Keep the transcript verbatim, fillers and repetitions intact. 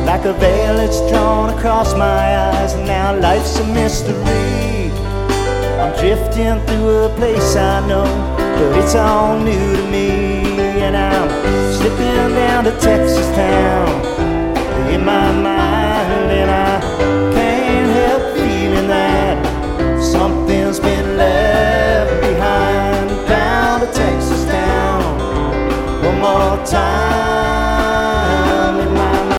like a veil that's drawn across my eyes, and now life's a mystery. I'm drifting through a place I know, but it's all new to me. And I'm slipping down to Texas town,